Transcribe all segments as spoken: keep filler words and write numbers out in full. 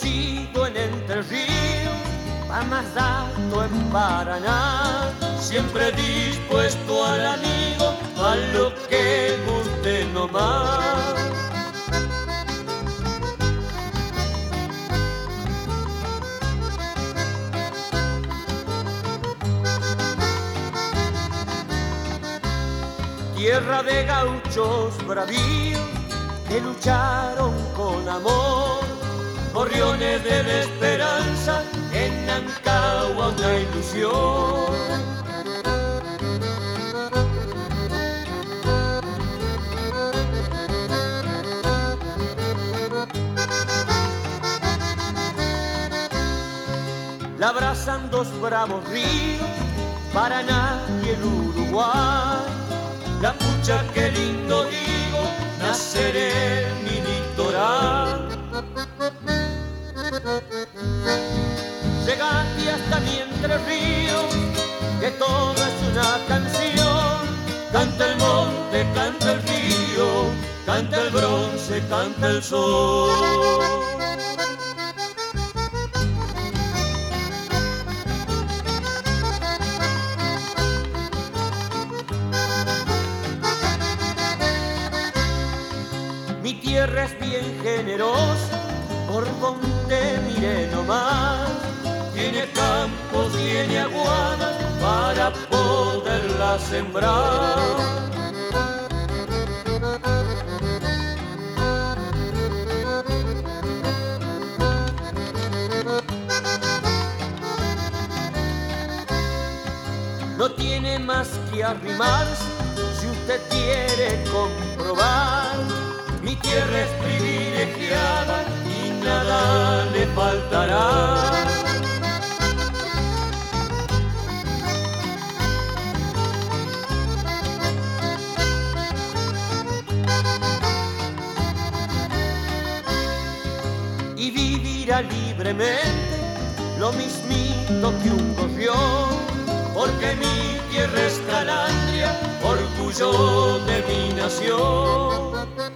nacido en Entre Ríos, Pamazato en Paraná, siempre dispuesto al amigo, a lo que guste nomás. Tierra de gauchos bravíos que lucharon con amor, gorriones de la esperanza, en Nancagua una ilusión. La abrazan dos bravos ríos, Paraná y el Uruguay. La pucha, qué lindo digo, nacer en mi litoral. Llegaste hasta mi Entre Ríos, que todo es una canción. Canta el monte, canta el río, canta el bronce, canta el sol. Mi tierra es bien generosa, por donde mire nomás. Tiene campos, tiene aguadas para poderla sembrar. No tiene más que arrimarse si usted quiere comprobar. Mi tierra es privilegiada y nada le faltará. Y vivirá libremente, lo mismito que un gorrión, porque mi tierra es Calandria, orgullo de mi nación.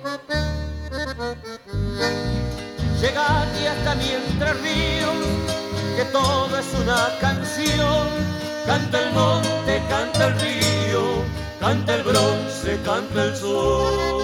Llegaste hasta mi Entre Ríos, que todo es una canción. Canta el monte, canta el río, canta el bronce, canta el sol.